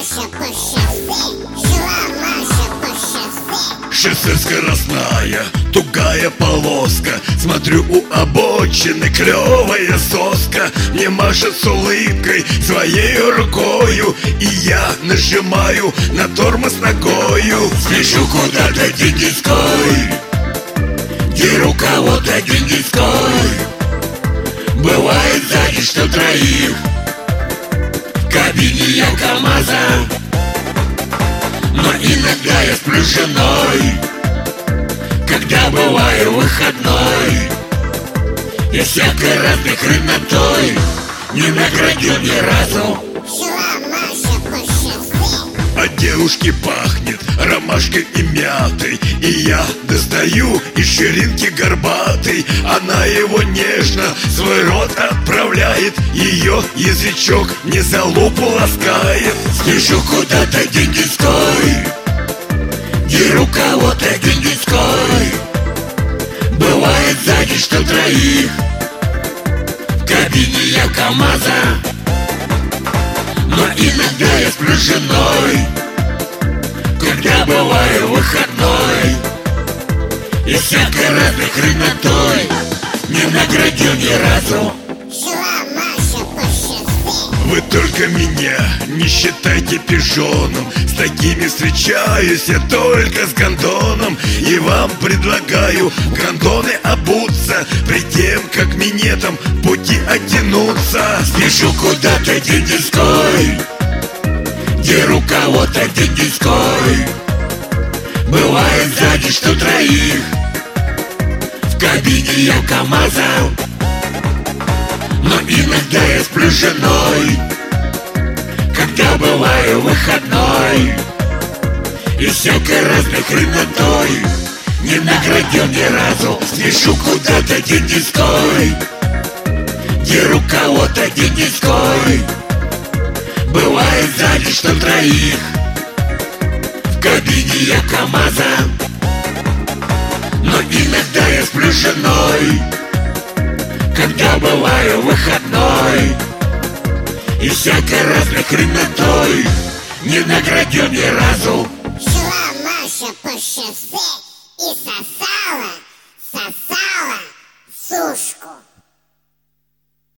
Маша по шоссе, жила Маша по шоссе. Шоссе скоростная, тугая полоска. Смотрю, у обочины клевая соска. Мне машет с улыбкой своей рукою, и я нажимаю на тормоз ногою. Спешу куда-то Деньгинской, где руководство Деньгинской. Бывает сзади, что троих, в кабине я КамАЗа. Но иногда я сплю с женой, когда бываю выходной. И всякой разной хренотой не наградил ни разу. Жила Маша по шоссе. От девушки пахнет ромашкой и мятой, и я достаю из ширинки горбатой. Она его нежно в свой рот отправляет, ее язычок мне за лупу ласкает. Спешу куда-то Деньгинской, где руководство Деньгинской. Бывает сзади, что троих, в кабине я КамАЗа. Но иногда я сплю с женой, когда бываю выходной. И всякой разной хренотой не наградил ни разу. Жила Маша по шоссе. Вы только меня не считайте пижоном. С такими встречаюсь я только с гондоном. И вам предлагаю в гондоны обуться, при тем, как минетом пути оттянуться. Спешу куда-то Деньгинской, где руководство Деньгинской. Бывает сзади, что троих, в кабине я КамАЗа. Но иногда я сплю с женой, когда бываю выходной. И всякой разной хренотой не наградил ни разу. Спешу куда-то Деньгинской, где руководство Деньгинской. Бывает сзади, что троих, в кабине я КамАЗа. Но иногда я сплю с женой, когда бываю выходной. И всякой разной хренотой не наградил ни разу. Шла Маша по шоссе и сосала сушку.